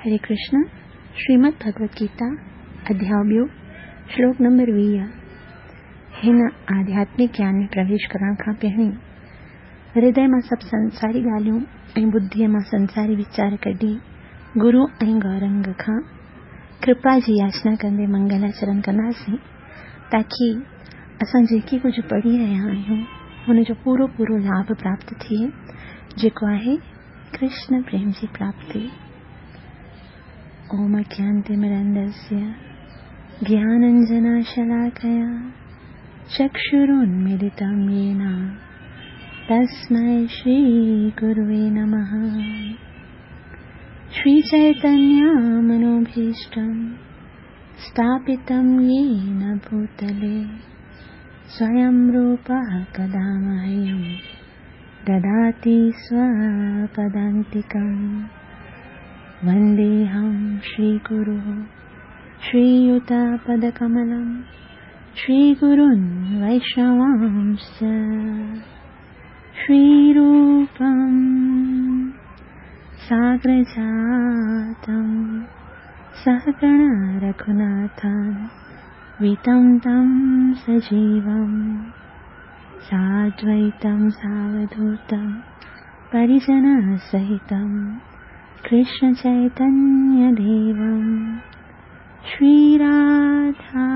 हरे कृष्ण। श्रीमद् भगवद गीता अध्याय 2 श्लोक नंबर 20। हिन आध्यात्मिक ज्ञान में प्रवेश करण खां पहिरीं हृदय में सब संसारी ॻाल्हियूं ऐं बुद्धीअ मां संसारी वीचार कढी गुरु ऐं गौरंग खां कृपा जी याचना कंदे मंगलाचरण कंदासीं, ताकि असां जेकी कुछ पढ़ी रहिया आहियूं हुन जो पूरो पूरो लाभ प्राप्त थिए, जेको आहे कृष्ण प्रेम जी प्राप्ति। ओम ज्ञानतिमिरन्दस्य ज्ञानाञ्जनशलाकया चक्षुरुन्मीलितं येन तस्मै श्रीगुरुवे नमः। श्रीचैतन्यमनोभीष्टं स्थापितं येन भूतले स्वयं रूपः कदा मह्यं ददाति स्वपदान्तिकम्। वन्देऽहं श्रीगुरुः श्रीयुतपदकमलं श्रीगुरुन् वैष्णवांश्च श्रीरूपं साग्रजातं सहगण रघुनाथान् वितं तं सजीवं साद्वैतं सावधूतं परिजनसहितं कृष्ण चैतन्य देवं श्रीराधा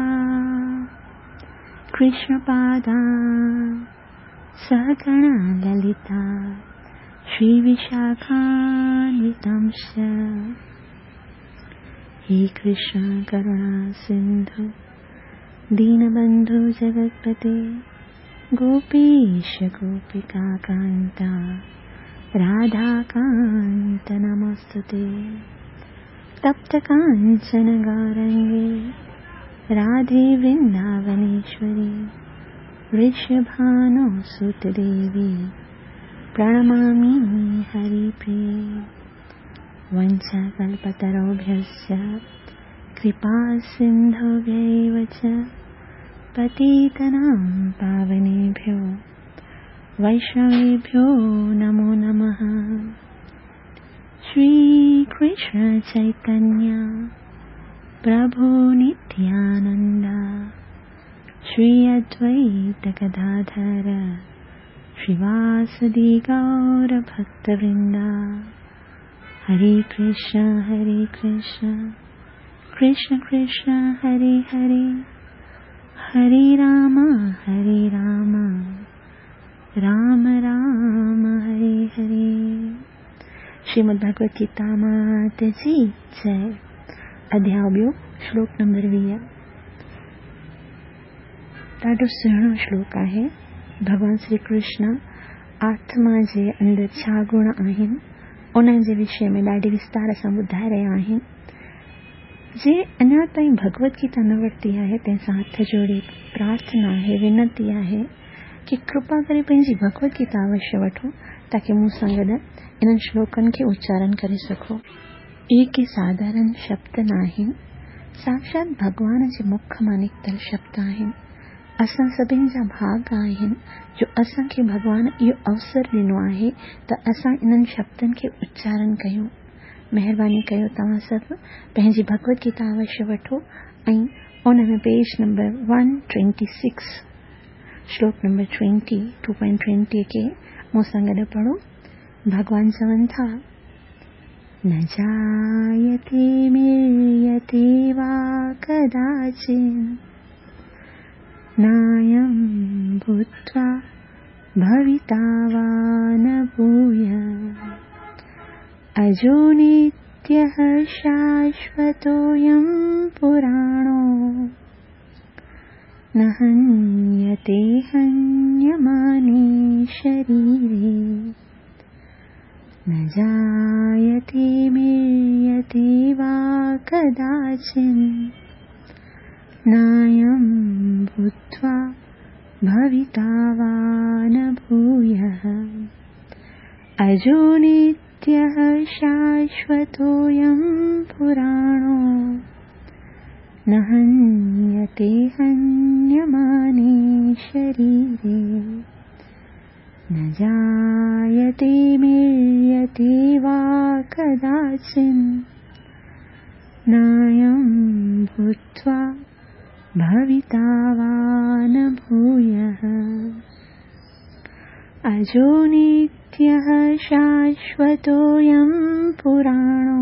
कृष्ण पादान् सहगण ललिता श्री विशाखान्वितांश्च। हे कृष्ण करुणा सिंधु दीनबंधु जगत्पते गोपीश गोपिका कांता राधाकान्त नमोस्तुते। तप्त कांचन गौरंगे राधे वृंदावनेश्वरी वृषभानुसुते देवी प्रणमामि हरिप्रिये। वंशाकल्पतरुभ्यश्च कृपा सिन्धुभ्यैव च पतितनां पावनेभ्यो वैष्णवेभ्यो नमो नमः। श्री कृष्ण चैतन्य प्रभु नित्यानंद श्री अद्वैत गदाधर श्रीवासदि गौर भक्तवृंदा। हरे कृष्ण कृष्ण कृष्ण हरे हरे, हरे राम राम राम हरे हरे। श्रीमद् भगवद गीता मात जी जय। अध्याय 2 श्लोक नंबर 20। ॾाढो सुहिणो श्लोक आहे। भगवान श्री कृष्ण आत्मा जे अंदर छा गुण आहिनि उन्हनि जे विषय में ॾाढी विस्तार सां ॿुधाए रहिया आहिनि। जे अञा ताईं भगवद गीता न वरिती आहे तंहिंसां हथ जोड़े प्रार्थना आहे, विनती आहे कि कृपा करे पंहिंजी भगवद गीता अवश्य वठो, ताकि मूं सां गॾु इन्हनि श्लोकनि खे उच्चारण करे सघो। इहे के साधारण शब्द न आहिनि, साक्षात भगवान जे मुख मां निकतल शब्द आहिनि। असां सभिनि जा भाग आहिनि जो असांखे भगवान इहो अवसर ॾिनो आहे त असां इन्हनि शब्दनि खे उच्चारण कयूं। महिरबानी कयो तव्हां सभु पंहिंजी भगवद गीता अवश्य वठो ऐं उन में पेज नंबर 126 श्लोक नंबर 2.20 के मूं सां गॾु पढ़ो। भगवान चवनि था, न जायते म्रियते वा कदाचित् नायं भूत्वा भविता वा न भूयः अजो नित्यः शाश्वतोऽयं पुराणो न हन्यते हन्यमाने शरीरे। न जायते म्रियते वा कदाचित् नायं भूत्वा भविता वा न भूयः अजो नित्यः शाश्वतोऽयं पुराणो न हन्यते हन्यमाने शरीरे। न जायते म्रियते वा कदाचित् नायं भूत्वा भविता वा न भूयः अजो नित्यः शाश्वतोऽयं पुराणो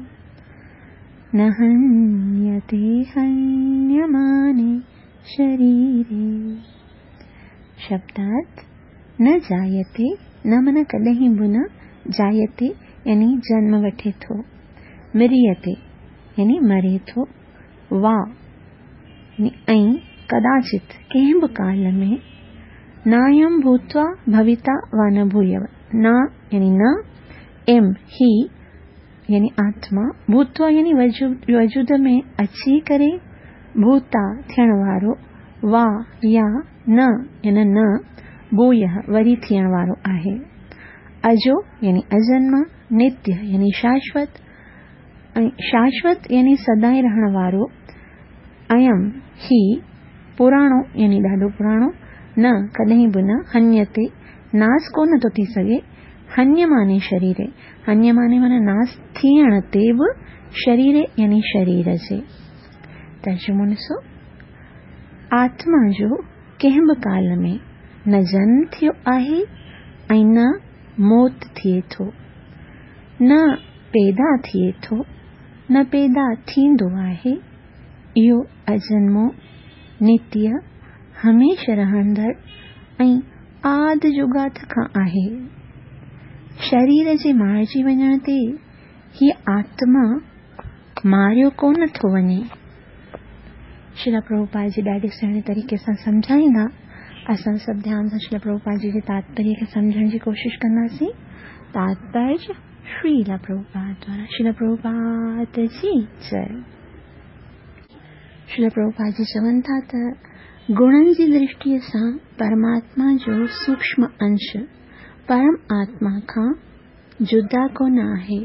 न हन्यते हन्यमाने शरीरे। शब्दार्थ न जायते, न मन कदहीं बुन, जायते यानी जन्म वठे थो, म्रियते यानी मरे थो, वा यानी ऐं कदाचित कंहिं बि काल में, नायं भूत्वा भविता वा न भूयव, न यानी न, एम ही यानी आत्मा, भूत्वा यानी वजूद में अची करे, भूता थियण वारो, वा या न यानी न, भूयः वरी थियण वारो आहे। अजो यानी अजन्मा, नित्य यानी शाश्वत, शाश्वत यानी सदाई रहण वारो, अयम ही पुराणो यानी ॾाढो पुराणो, न कदहीं बि न, हन्यते नास कोन थो थी सघे, हन्यमाने शरीरे, हन्यमाने माने नास थियण ते बि, शरीरे यानी शरीर जे। तर्जुमो ॾिसो, आत्मा जो कंहिं बि काल में न जन्म थियो आहे ऐं न मौत थिए थो, न पैदा थिए थो, न पैदा थींदो आहे। इहो अजन्मो, नित्य, हमेशा रहंदड़ ऐं आद जुगात खां आहे। शरीर जे मारिजी वञण ते हीअ आत्मा मारियो कोन थो वञे। श्रील प्रभुपाद जी ॾाढे सुहिणे तरीक़े सां सम्झाईंदा, असां सभु ध्यान सां श्रील प्रभुपाद जी जे तात्पर्य खे सम्झण जी कोशिश कंदासीं। तात्पर्य श्रील प्रभुपाद द्वारा। श्रील प्रभुपाद जी जय। श्रील प्रभुपाद जी चवनि था त गुणनि जी दृष्टिअ सां परमात्मा जो सूक्ष्म अंश परम आत्मा खां जुदा कोन आहे।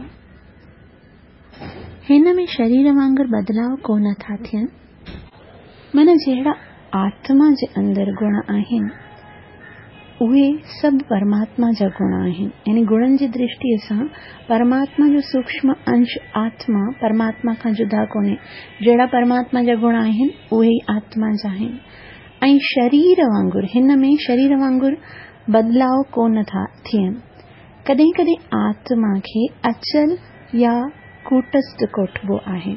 हिन में शरीर वांगुरु बदलाव कोन था थियनि। मन जहिड़ा आत्मा जे अंदर गुण आहिनि, उहे सभु परमात्मा जा गुण आहिनि। यानी गुणनि जी दृष्टिअ सां परमात्मा जो सूक्ष्म अंश आत्मा परमात्मा खां जुदा कोन्हे। जहिड़ा परमात्मा जा गुण आहिनि उहे ई आत्मा जा आहिनि। ऐं शरीर वांगुरु, हिन में शरीर वांगुरु बदलाव कोन था थियनि। कॾहिं कॾहिं आत्मा खे अचल या कूटस्थ कोठबो आहे,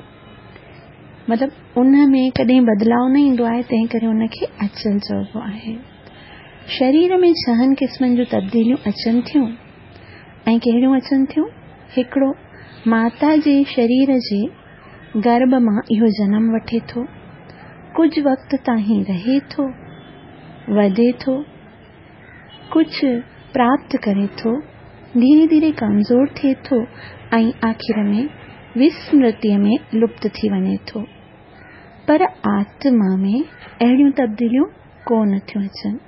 मतिलबु उन में कॾहिं बदलाव न ईंदो आहे, तंहिं करे उनखे अचल चइबो आहे। शरीर में 6 क़िस्मनि जूं तब्दीलियूं अचनि थियूं। ऐं कहिड़ियूं अचनि थियूं? हिकिड़ो, माता जे शरीर जे गर्भ मां इहो जनम वठे थो, कुझु वक़्त ताईं रहे थो, वधे थो, कुझु प्राप्त करे थो, धीरे धीरे कमज़ोर थिए थो ऐं आख़िर में विस्मृतिअ में लुप्त थी वञे थो। पर आत्मा में अहिड़ियूं तब्दीलियूं कोन थियूं अचनि।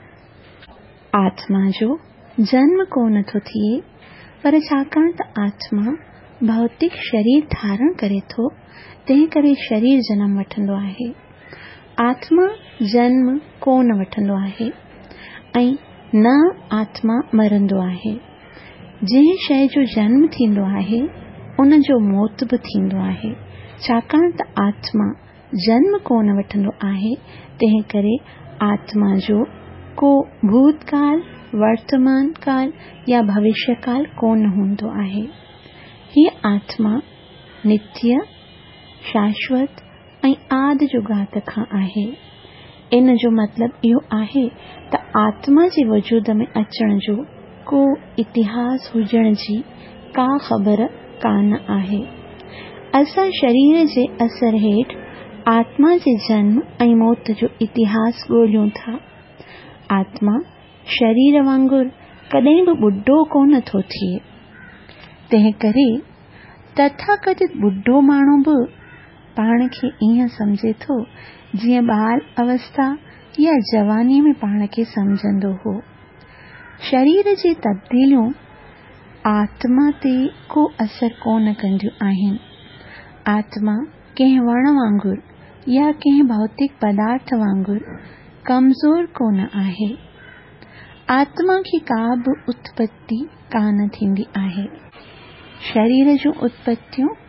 आत्मा जो जन्म कोन थो थिए, पर छाकाणि त आत्मा भौतिक शरीर धारण करे थो, तंहिं करे शरीर जन्म वठंदो आहे। आत्मा जन्म कोन वठंदो आहे ऐं न आत्मा मरंदो आहे। जंहिं शइ जो जन्म थींदो आहे उन जो मौत बि थींदो आहे। छाकाणि त आत्मा जन्म कोन वठंदो आहे, तंहिं करे आत्मा जो को भूतकाल, वर्तमान काल या भविष्य काल कोन हूंदो आहे। हीअ आत्मा नित्य, शाश्वत ऐं आदि जुगात खां आहे। इन जो मतिलबु इहो आहे त आत्मा जे वजूद में अचण जो को इतिहास हुजण जी का ख़बर कान आहे। असां शरीर जे असर हेठि आत्मा जे जन्म ऐं मौत जो इतिहास ॻोल्हियूं था। आत्मा शरीर वांगुरु कॾहिं बि ॿुढो कोन थो थिए। तंहिं करे तथाकथित ॿुढो माण्हू बि पाण खे ईअं सम्झे थो जीअं बाल अवस्था या जवानी में पाण खे सम्झंदो हो। शरीर जी तब्दीलियूं आत्मा ते को असर कोन कंदियूं आहिनि। आत्मा कंहिं वण वांगुरु या कंहिं भौतिक पदार्थ वांगुरु कमज़ोर कोन आहे। आत्मा की का बि उत्पत्ति कान थींदी आहे। शरीर जूं उत्पत्तियूं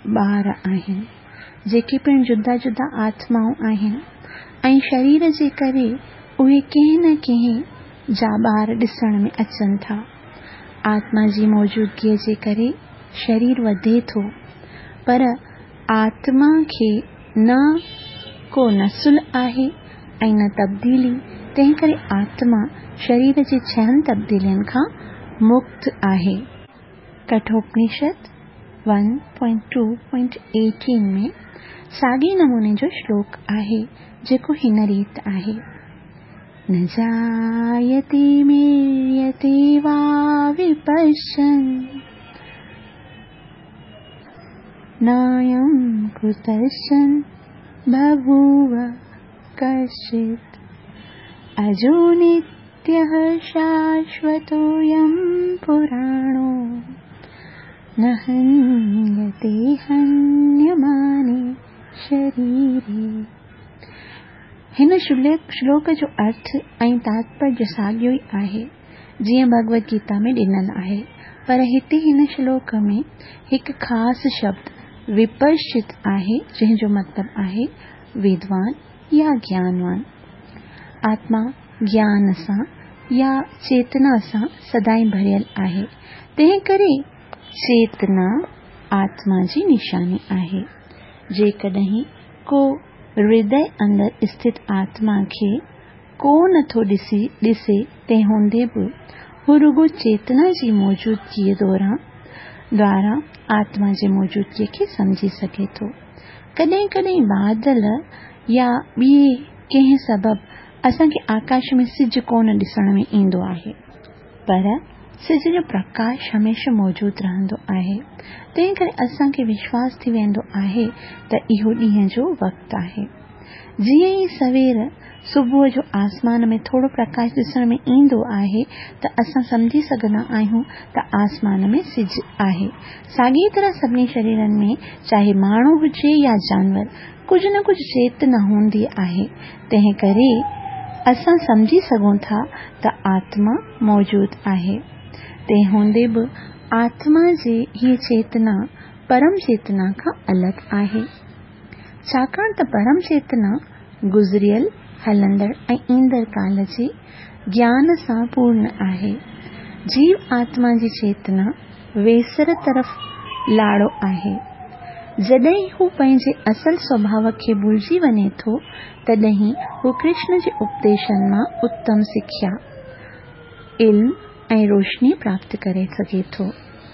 ॿार आहिनि, जेके पिण जुदा जुदा आत्माऊं आहिनि ऐं शरीर जे करे उहे कंहिं न कंहिं जा ॿार ॾिसण में अचनि था। आत्मा जी मौजूदगीअ जे करे शरीर वधे थो, पर आत्मा खे न को नसुल आहे ऐं न तब्दीली। तंहिं करे आत्मा शरीर जे 6 तब्दीलियुनि खां मुक्त आहे। कठोपनिषद 1.2.18 में साॻे नमूने जो श्लोक आहे, जेको हिन रीत आहे: न जायते म्रियते वा विपश्यन् नायं कुतश्चन बभूव कश्चित् अजो नित्यः शाश्वतोऽयं पुराणो न हन्यते हन्यमाने शरीरे। हिन श्लोक जो अर्थ ऐं तात्पर्य साॻियो ई आहे जीअं भगवद गीता में ॾिनल आहे, पर हिते हिन श्लोक में हिकु ख़ासि शब्द विपश्चित आहे, जंहिंजो मतिलबु आहे विद्वान या ज्ञानवान। आत्मा ज्ञान सां या चेतना सां सदाईं भरियल आहे, तंहिं करे चेतना आत्मा जी निशानी आहे। जेकॾहिं को हृदय अंदर स्थित आत्मा खे को नथो ॾिसे, तंहिं हूंदे बि हू रुगो चेतना जी मौजूदगीअ द्वारा आत्मा जी मौजूदगीअ खे समझी सघे थो। कॾहिं कॾहिं बादल या ॿिए कंहिं सबब असांखे आकाश में सिज कोन ॾिसण में ईंदो आहे, पर सिज जो प्रकाश हमेशा मौजूद रहंदो आहे। तंहिं करे असांखे विश्वास थी वेंदो आहे त इहो ॾींहं जो वक़्तु आहे। जीअं ई सवेर सुबुह जो आसमान में थोरो प्रकाश ॾिसण में ईंदो आहे त असां समझी सघंदा आहियूं त आसमान में सिज आहे। साॻी तरह सभिनी शरीरनि में, चाहे माण्हू हुजे या जानवर, कुझु न कुझु चेतना हूंदी आहे। तंहिं करे असां समझी सघूं था त आत्मा मौजूद आहे। तंहिं हूंदे बि आत्मा जी हीअ चेतना परम चेतना खां अलॻि आहे, छाकाणि त परम चेतना गुज़रियल, हलंदड़ ऐं ईंदड़ काल जे ज्ञान सां पूर्ण आहे। जीव आत्मा जी चेतना वेसर तरफ़ लाड़ो आहे। जॾहिं हू पंहिंजे असल स्वभाव खे भुलिजी वञे थो, तॾहिं हू कृष्ण जे उपदेशनि मां उत्तम सिख्या, इल्म ऐं रोशनी प्राप्त करे सघे थो।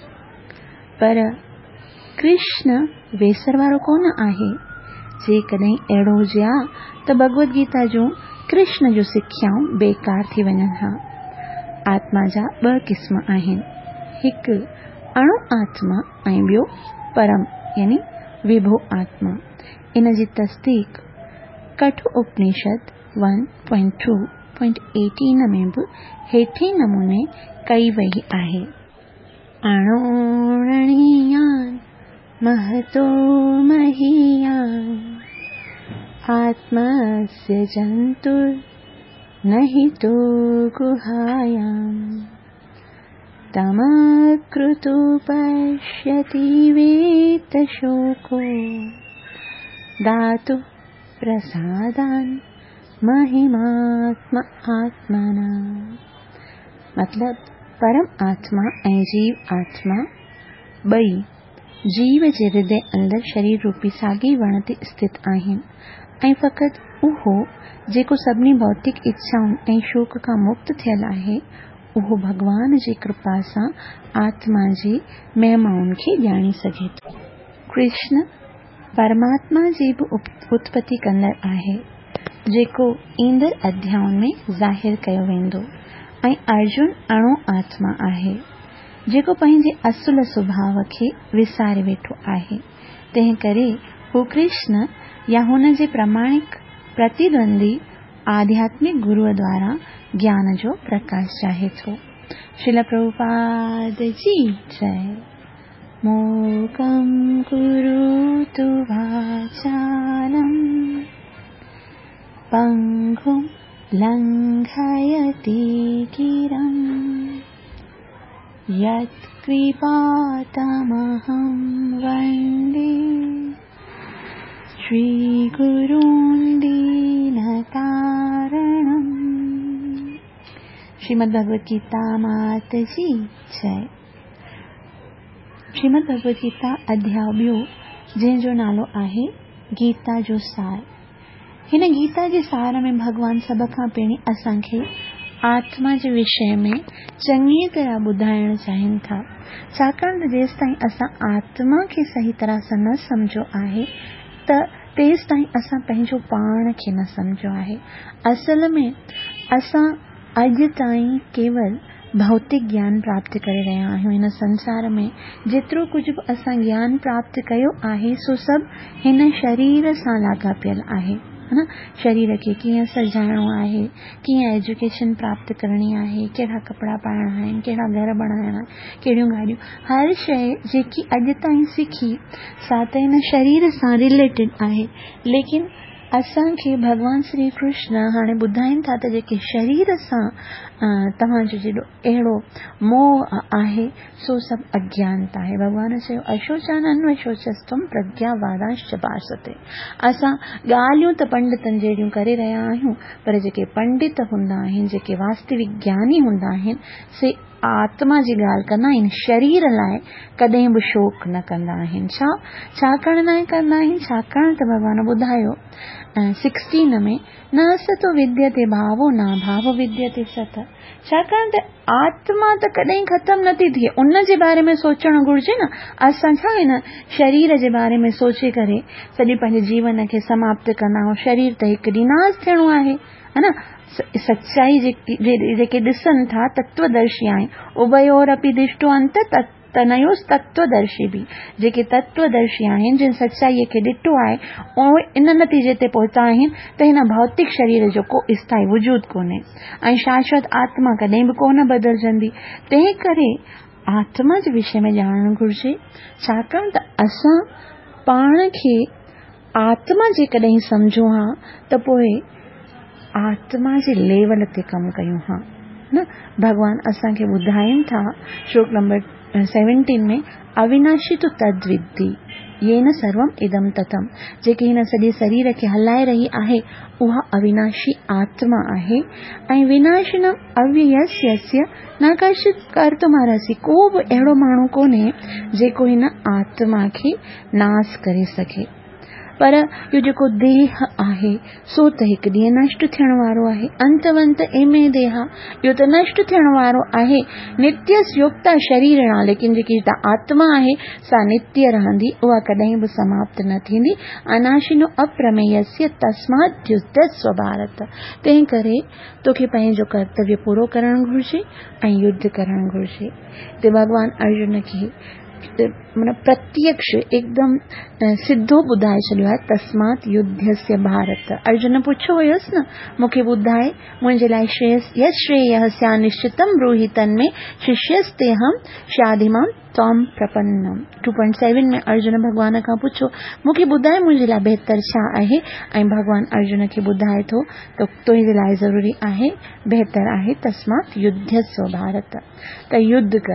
पर कृष्ण वेसर वारो कोन आहे। जेकॾहिं अहिड़ो हुजे हा त भगवद गीता जूं कृष्ण जूं सिख्याऊं बेकार थी वञनि हा। आत्मा जा 2 क़िस्म आहिनि, हिकु अणु आत्मा ऐं ॿियो परम यानी विभो आत्मा। इन जी तस्दीक कठोपनिषद 1.2.18 में बि हेठे नमूने कई वई आहे: अणोरणीयान् महतो महीयान् आत्मस्य जन्तुर्नहितो गुहायाम् तमकृतो पश्यति वेतशोको धातु प्रसादान् महिमात्मा आत्मना। मतलब परम आत्मा ऐं जीव आत्मा ॿई जीव जे हृदय अंदर शरीर रूपी साॻी वण ते स्थित आहिनि ऐं फ़क़ति उहो जेको सभिनी भौतिक इच्छाउनि ऐं शोक खां मुक्त थियल आहे, उहो भगवान जी कृपा सां आत्मा जी महिमाउनि खे ॼाणी सघे थो। कृष्ण परमात्मा जी बि उत्पत्ति कंदड़ आहे, जेको ईंदड़ अध्यायुनि में ज़ाहिर कयो वेंदो, ऐं अर्जुन अणो आत्मा आहे, जेको पंहिंजे असुल स्वभाव खे विसारे वेठो आहे। तंहिं करे हू कृष्ण या हुन जे प्रमाणिक प्रतिद्वंदी आध्यात्मिक गुरुअ द्वारा ज्ञान जो प्रकाश चाहे थो। श्रील प्रभुपाद जी जय। मूकं करोतु वाचालं पंगुं लंघयति गिरं यत्कृपातमहं वन्दे गुरून् दीनतारणम्। श्रीमद् भगवत गीता मात जी जय। श्रीमद् भगवत गीता अध्याय 2 जंहिंजो नालो आहे गीता जो सार। हिन गीता जे सार में भगवान सभ खां पहिरीं असांखे आत्मा जे विषय में चङी तरह ॿुधाइण चाहिनि था, छाकाणि त जेसि ताईं असां आत्मा खे सही तरह सां न सम्झो आहे त तेसि ताईं असां पंहिंजो पाण खे न सम्झो आहे। असल में असां अॼु ताईं केवल भौतिक ज्ञान प्राप्त करे रहिया आहियूं। हिन संसार में जेतिरो कुझु बि असां ज्ञान प्राप्त कयो आहे सो सभु हिन शरीर सां लाॻापियल आहे, है न। शरीर खे कीअं सजाइणो आहे, कीअं एजुकेशन प्राप्त करणी आहे, कहिड़ा कपिड़ा पाइणा आहिनि, कहिड़ा घर बनाइणा, कहिड़ियूं गाॾियूं, हर शइ जेकी अॼु ताईं सिखी सा त हिन शरीर सां रिलेटेड आहे। लेकिन असांखे भगवान श्री कृष्ण हाणे ॿुधाइनि था त जेके शरीर सां तव्हांजो जेॾो अहिड़ो मोह आहे सो सभु अज्ञानता आहे। भगवान चयो अशोचानन्व शोचस्त्वं प्रज्ञावादांश्च भाषते। असां ॻाल्हियूं त पंडितनि जहिड़ियूं करे रहिया आहियूं, पर जेके पंडित हूंदा आहिनि, जेके वास्तविक ज्ञानी हूंदा आहिनि, से आत्मा जी ॻाल्हि कंदा आहिनि, शरीर लाइ कॾहिं बि शोक न कंदा आहिनि। छाकाणि न कंदा आहिनि? छाकाणि त भगवान ॿुधायो 16 में न सतो विद्यते भावो न भाव विद्यते सत। छाकाणि त आत्मा त कॾहिं ख़तम नथी थिए, उन जे बारे में सोचणु घुरिजे न। असां छा हिन शरीर जे बारे में सोचे करे सॼे पंहिंजे जीवन खे समाप्त कंदा आहियूं। शरीर त हिकु ॾींहुं नास थियणो आहे, है न। सच्चाई जेके ॾिसनि था तत्वदर्शी आहिनि, उभयोरपि दिष्टो अंत तनयोस तत्वदर्शी बि। जेके तत्वदर्शी आहिनि, जिन सच्चाईअ खे ॾिठो आहे, उहे इन नतीजे ते पहुता आहिनि त हिन भौतिक शरीर जो को स्थायी वजूद कोन्हे ऐं शाश्वत आत्मा कॾहिं बि कोन बदिलजंदी। तंहिं करे आत्मा जे विषय में ॼाणणु घुरिजे, छाकाणि त असां पाण खे आत्मा जेकॾहिं सम्झूं हा त पोइ आत्मा जे लेवल ते कमु कयूं हा न। भगवान असांखे ॿुधाइनि था श्लोक नंबर 17 में अविनाशी तु तद्विद्धि येन सर्वम इदम ततम। जेके हिन सॼे शरीर खे हलाए रही आहे उहा अविनाशी आत्मा आहे ऐं विनाशिनम अव्ययस्य न कश्चित् कर्तुमर्हसि। को बि अहिड़ो माण्हू कोन्हे जेको हिन आत्मा खे नास करे सघे। पर इहो जेको देह आहे सो त हिकु ॾींहुं नष्ट थियण वारो आहे। अंतवंत एमे देहा, इहो त नष्ट थियण वारो आहे। नित्य युक्ता शरीर, लेकिन जेकी आत्मा आहे सा नित्य रहंदी, उहा कॾहिं बि समाप्त न थींदी। अनाशिनो अप्रमेयस्य तस्मात् युद्धस्व भारत। तंहिं करे तोखे पंहिंजो कर्तव्य पूरो करणु घुरिजे ऐं युद्ध करणु घुरिजे। ते भगवान अर्जुन खे प्रत्यक्ष एकदम सिद्धो ॿुधाए छॾियो आहे, तस्मात् युद्धस्य भारत। अर्जुन पुछो हुयसि न, मूंखे ॿुधाए मुंहिंजे लाइ श्रेयः स्या निश्चितम ब्रूहि तन्मे शिष्यस्तेहम शाधिमाम त्वाम प्रपन्नम। 2.7 में अर्जुन भगवान खां पुछो, मूंखे ॿुधाए मुंहिंजे लाइ बहितर छा आहे, ऐं भगवान अर्जुन खे ॿुधाए थो त तुंहिंजे लाइ ज़रूरी आहे, बहितर आहे, तस्मात् युद्धस्य भारत, त युद्ध कर।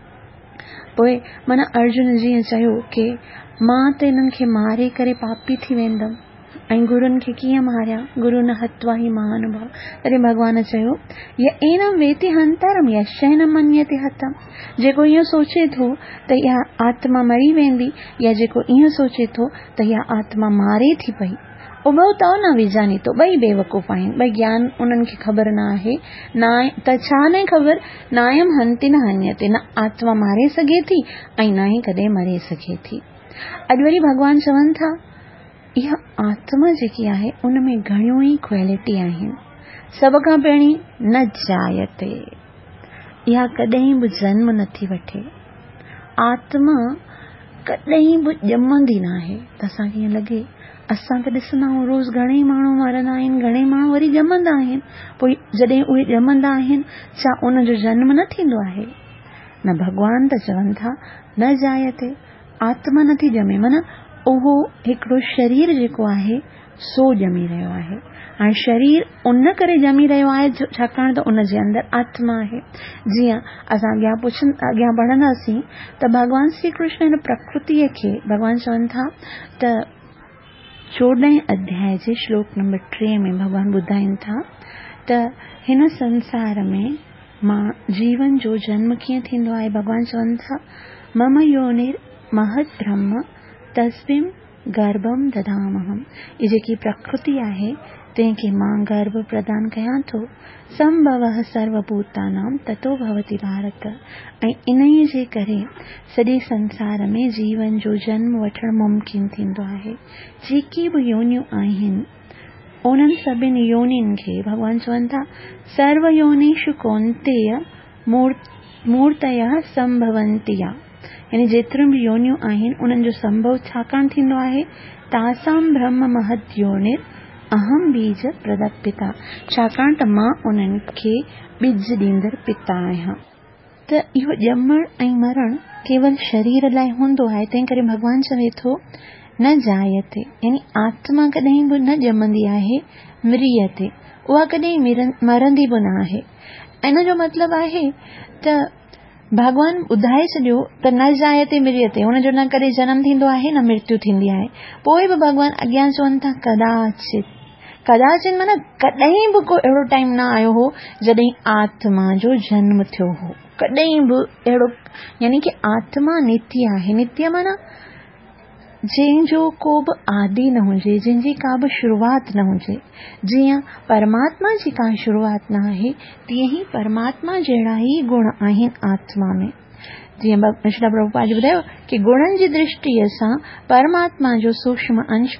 पोइ माना अर्जुन जीअं चयो कि मां त इन्हनि खे मारे करे पापी थी वेंदमि, ऐं गुरुनि खे कीअं मारिया, गुरु न हत्वा ही महानुभाव। तॾहिं भगवान चयो य एनम वेति हंतरम यश्चै न मन्यते हतम। जेको इहो सोचे थो त इहा आत्मा मरी वेंदी, या जेको इहो सोचे थो त इहा आत्मा मारे थी पई, उभौ तौ न विजानी तो, ॿई बेवकूफ़ आहिनि, ॿई ज्ञान उन्हनि खे ख़बर न आहे। त छा न ख़बर, नायम हंति न हन्यते, न आत्मा मारे सघे थी ऐं न ई कॾहिं मरे सघे थी। अॼु वरी भगवान चवनि था इहा आत्मा जेकी आहे उन में घणियूं ई क्वालिटी आहिनि। सभ खां पहिरीं न जायते, इहा कॾहिं बि जन्म नथी वठे। आत्मा कॾहिं बि ॼमंदी न आहे। त असांखे ईअं लॻे, असां त ॾिसंदा आहियूं रोज़ घणेई माण्हू मरंदा आहिनि, घणेई माण्हू वरी ॼमंदा आहिनि। पोइ जॾहिं उहे ॼमंदा आहिनि छा उनजो जन्म न थींदो आहे? न, भगवान त चवनि था न जायते, आत्मा नथी ॼमे, माना उहो हिकिड़ो शरीर जेको आहे सो ॼमी रहियो आहे। हाणे शरीर उन करे ॼमी रहियो आहे छाकाणि त उन जे अंदरि आत्मा आहे। जीअं असां अॻियां पढ़ंदासीं त भगवान श्री कृष्ण हिन प्रकृतिअ खे भगवान चवनि था त 14 अध्याय जे श्लोक नंबर 3 में भगवान ॿुधाइनि था त हिन संसार में मां जीवन जो जन्म कीअं थींदो आहे। भगवान चवनि था मम योनिर महद ब्रह्म तस्मिन् गर्भम दधामहम। ये जेकी प्रकृति आहे तंहिंखे मां गर्भ प्रदान कयां थो। संभवः सर्वभूतानां ततो भवति भारत। ऐं इन्हीअ जे करे सॼे संसार में जीवन जो जन्म वठणु मुमकिन थींदो आहे। जेकी बि योनियूं आहिनि उन्हनि सभिनी योनियुनि खे भगवान चवनि था सर्व योनिषु कौन्तेय मूर्तयः संभवन्तिया। यानी जेतिरियूं बि योनियूं आहिनि उन्हनि जो संभव छाकाणि थींदो आहे तासां ब्रह्म महद योनिर अहम बीज प्रदः पिता। छाकाणि त मां उन्हनि खे बीज ॾींदड़ पिता आहियां। त इहो ॼमण ऐं मरण केवल शरीर लाइ हूंदो आहे। तंहिं करे भगवान चवे थो न जायते, यानी आत्मा कॾहिं बि न ॼमंदी आहे। म्रियते, उहा कॾहिं मरंदी बि न आहे। इन जो मतिलबु आहे त भगवान ॿुधाए छॾियो त न जायते म्रियते, हुनजो न कॾहिं जनम थींदो आहे न मृत्यु थींदी आहे। पोइ बि भगवान अॻियां चवनि था कदाचित माना कॾहिं बि को अहिड़ो टाइम न आयो हो जॾहिं आत्मा जो जन्म थियो हो। कॾहिं बि अहिड़ो, यानी कि आत्मा नित्य आहे। नित्य माना जंहिंजो को बि आदि न हुजे, जंहिंजी का बि शुरूआत न हुजे। जीअं परमात्मा जी का शुरूआत न आहे तीअं ई परमात्मा जहिड़ा ई गुण आहिनि आत्मा में। जीअं श्रील प्रभुपाद जी ॿुधायो कि गुणनि जी दृष्टिअ सां परमात्मा जो सूक्ष्म अंश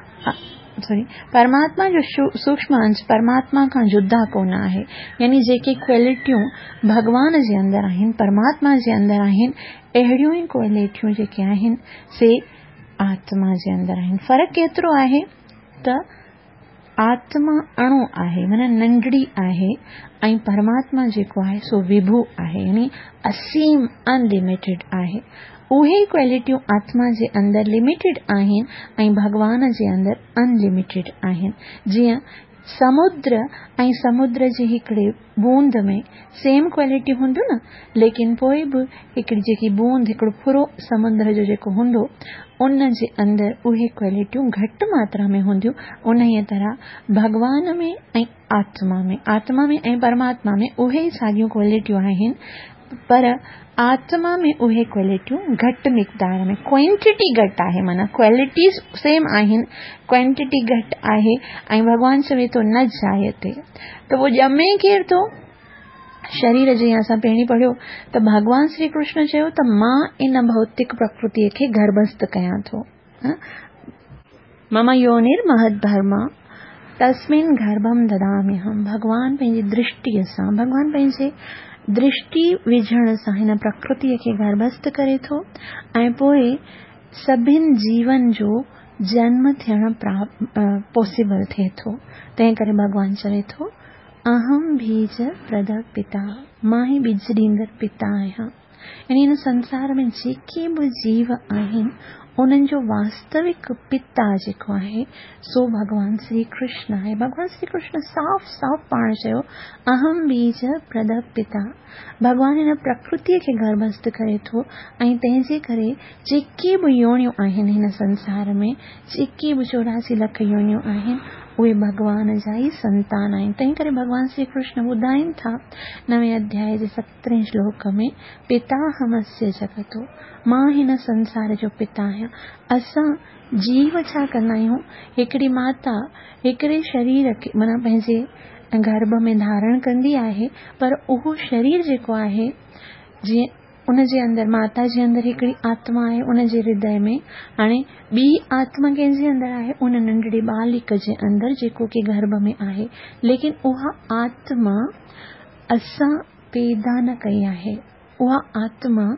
परमात्मा जो सूक्ष्म अंश परमात्मा खां जुदा कोन आहे। यानी जेके क्वालिटियूं भगवान जे अंदर आहिनि, परमात्मा जे अंदर आहिनि, अहिड़ियूं ई क्वालिटियूं जेके आहिनि से आत्मा जे अंदर आहिनि। फ़र्क़ु केतिरो आहे त आत्मा अणु आहे, माना नंढड़ी आहे, ऐं परमात्मा जेको आहे सो विभू आहे, यानी असीम अनलिमिटेड आहे। उहे क्वालिटियूं आत्मा जे अंदर लिमिटेड आहिनि ऐं भगवान जे अंदर अनलिमिटेड आहिनि। जीअं समुद्र ऐं समुद्र जी हिकिड़े बूंद में सेम क्वालिटी हूंदो न, लेकिन पोइ बि हिकिड़ी जेकी बूंद, हिकिड़ो फुरो समुद्र जो जेको हूंदो उन जे अंदर उहे क्वालिटियूं घटि मात्रा में हूंदियूं। उन ई तरह भगवान में ऐं आत्मा में ऐं परमात्मा में उहे साॻियूं क्वालिटियूं आहिनि, पर आत्मा में उहे क्वालिटियूं घटि मिक़दार में, क्वांटिटी घटि आहे, माना क्वालिटीज़ सेम आहिनि, क्वांटिटी घटि आहे। ऐं भगवान चवे थो न जायते, त उहो ॼमे केरु थो? शरीर। जीअं असां पहिरीं पढ़ियो त भगवान श्री कृष्ण चयो त मां इन भौतिक प्रकृतिअ खे गर्भस्थ कयां थो। मम योनिर महद ब्रह्म तस्मिन् गर्भम ददाम्यहम। भगवान पंहिंजी दृष्टिअ सां, भगवान पंहिंजे दृष्टि विझण सां हिन प्रकृतिअ खे गर्भस्थ करे थो ऐं पोइ सभिनि जीवन जो जन्म थियण पॉसिबल थिए थो। तंहिं करे भगवान चवे थो अहम बीज प्रदः पिता, मां ई बीज ॾींदड़ पिता आहियां। यानी हिन संसार में जेके बि जीव आहिनि उन्हनि जो वास्तविक पिता जेको आहे सो भगवान श्री कृष्ण आहे। भगवान श्री कृष्ण साफ़ पाण चयो अहम बीज प्रदः पिता। भगवान हिन प्रकृतिअ खे गर्भस्थ करे थो ऐं तंहिंजे करे जेके बि योनियूं आहिनि हिन संसार में, जेके बि 84 लख योनियूं आहिनि उहे भगवान जा ई संतान आहिनि। तंहिं करे भगवान श्री कृष्ण ॿुधाइनि था 9 अध्याय जे 17 श्लोक में पिताहमस्य जगतो, मां हिन संसार जो पिता आहियां। असां जीव छा कंदा आहियूं, हिकिड़ी माता हिकिड़े शरीर खे माना पंहिंजे गर्भ में धारण कंदी आहे, पर उहो शरीर जेको आहे जीअं उन जे अंदर माता जे अंदर हिकिड़ी आत्मा आहे, उन जे हृदय में हाणे ॿी आत्मा कंहिंजे अंदर आहे, उन नंढड़ी बालिक जे अंदर जेको की गर्भ में आहे। लेकिन उहा आत्मा असां पैदा न कई आहे, उहा आत्मा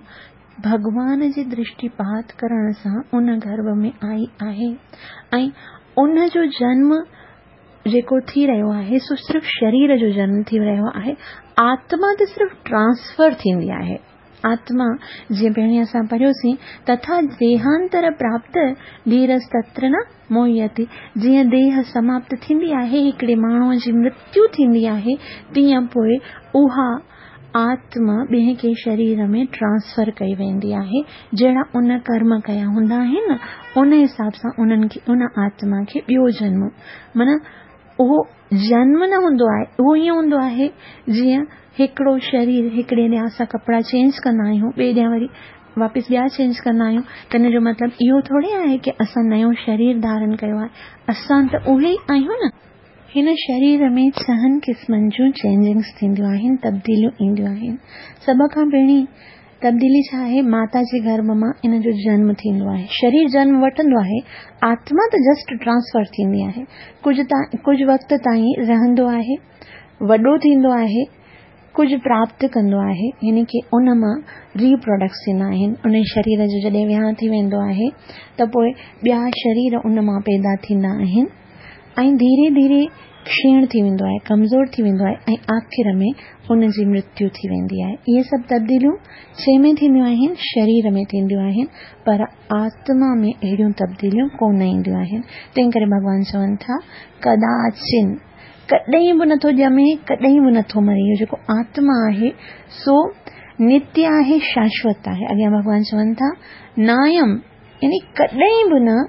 भगवान जी दृष्टिपात करण सां उन गर्भ में आई आहे ऐं उन जो जन्म जेको थी रहियो आहे सो सिर्फ़ शरीर जो जन्म थी रहियो आहे। आत्मा त सिर्फ़ ट्रांसफर थींदी आहे। आत्मा जीअं पहिरीं असां पढ़ियोसीं तथा देहांतर प्राप्त धीरस्तत्र न मोह्यति, जीअं देह समाप्त थींदी आहे, हिकिड़े माण्हूअ जी मृत्यु थींदी आहे, तीअं पोइ उहा आत्मा ॿिए के शरीर में ट्रांसफर कई वेंदी आहे। जहिड़ा उन कर्म कया हूंदा आहिनि उन हिसाब सां उन्हनि खे उन आत्मा खे ॿियो जन्म, माना उहो जन्म न हूंदो आहे, उहो ईअं हूंदो आहे जीअं हिकिड़ो शरीर, हिकिड़े ॾींहुं असां कपिड़ा चेंज कंदा आहियूं, ॿिए ॾींहुं वरी वापसि ॿिया चेंज कंदा आहियूं, त इन जो मतिलबु इहो थोरी आहे कि असां नयो शरीर धारण कयो आहे, असां त उहे ई आहियूं न। हिन शरीर में 6 क़िस्मनि जूं चेंजिंग्स थींदियूं आहिनि, तब्दीलियूं ईंदियूं आहिनि। सभ खां पहिरीं तब्दीली छा आहे? माता जे गर्भ मां इन जो जन्म थींदो आहे, शरीर जन्म वठंदो आहे, आत्मा त जस्ट ट्रांसफर थींदी आहे, कुझु वक़्त ताईं रहंदो आहे, वॾो थींदो आहे, कुझु प्राप्त कंदो आहे, यानी कि उन मां रीप्रोडक्ट्स थींदा आहिनि। उन शरीर जो जॾहिं विहांउ थी वेंदो आहे त पोइ ॿिया शरीर उन मां पैदा थींदा आहिनि ऐं धीरे धीरे क्षीण थी वेंदो आहे, कमज़ोर थी वेंदो आहे ऐं आख़िर में उन जी मृत्यु थी वेंदी आहे। इहे सभु तब्दीलियूं छे में थींदियूं आहिनि? शरीर में थींदियूं आहिनि, पर आत्मा में अहिड़ियूं तब्दीलियूं कोन ईंदियूं आहिनि। तंहिं करे भॻवान चवनि था कदाचिन, कॾहिं बि नथो ॼमे, कॾहिं बि नथो मरे। इहो जेको आत्मा आहे सो नित्य आहे, शाश्वत आहे। अॻियां भॻवान चवनि था नायम, यानी कॾहिं बि न।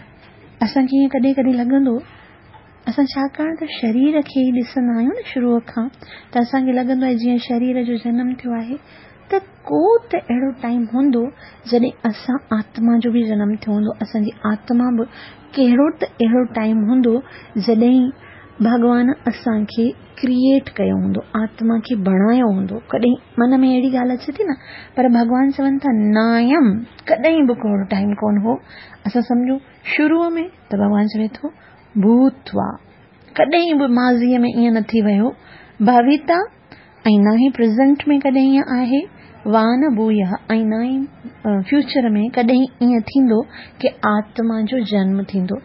असांखे ईअं कॾहिं कॾहिं लॻंदो, असां छाकाणि त शरीर खे ई ॾिसंदा आहियूं न शुरूअ खां, त असांखे लॻंदो आहे जीअं शरीर जो जनम थियो आहे त को त अहिड़ो टाइम हूंदो जॾहिं असां आत्मा जो बि जनम थियो हूंदो, असांजी आत्मा बि कहिड़ो त अहिड़ो टाइम हूंदो जॾहिं भगवान असांखे क्रिएट कयो हूंदो, आत्मा खे बणायो हूंदो। कॾहिं मन में अहिड़ी ॻाल्हि अचे थी न, पर भगवान चवनि था नायम, कॾहिं बि को टाइम कोन हो। असां सम्झो शुरूअ में त भगवान चवे थो भूतवा, कॾहिं बि माज़ीअ में ईअं न थी वियो, भविता ऐं न ई प्रेज़ेंट में कॾहिं ईअं आहे, वान भूया ऐं न ई फ्यूचर में कॾहिं ईअं थींदो कि आत्मा जो जन्म थींदो।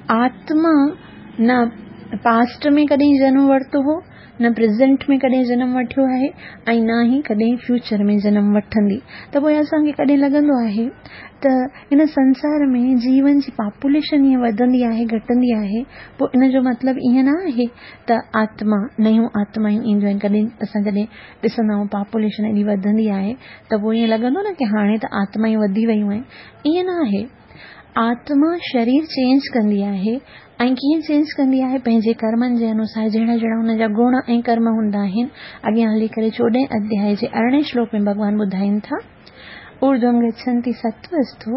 आत्मा न पास्ट में कॾहिं जन्म वरितो हो, न प्रेज़ेंट में कॾहिं जन्म वठियो आहे ऐं न ई कॾहिं फ्यूचर में जन्म वठंदी। त पोइ असांखे कॾहिं लॻंदो आहे त इन संसार में जीवन जी पॉपुलेशन ईअं वधंदी आहे, घटंदी आहे, पोइ इन जो मतिलबु ईअं न आहे त आत्मा, नयूं आत्मायूं ईंदियूं आहिनि। कॾहिं असां जॾहिं ॾिसंदा आहियूं पॉपुलेशन एॾी वधंदी आहे त पोइ ईअं लॻंदो न कि हाणे त आत्मायूं वधी वियूं आहिनि। ईअं न आहे, आत्मा शरीर चेंज कंदी आहे ऐं कीअं चेंज कंदी आहे? पंहिंजे कर्मनि जे अनुसार, जहिड़ा जहिड़ा हुन जा गुण ऐं कर्म हूंदा आहिनि। अॻियां हली करे 14 अध्याय जे 18 श्लोक में भगवान ॿुधाइनि था ऊर्ध्वं गच्छन्ति सत्त्वस्थो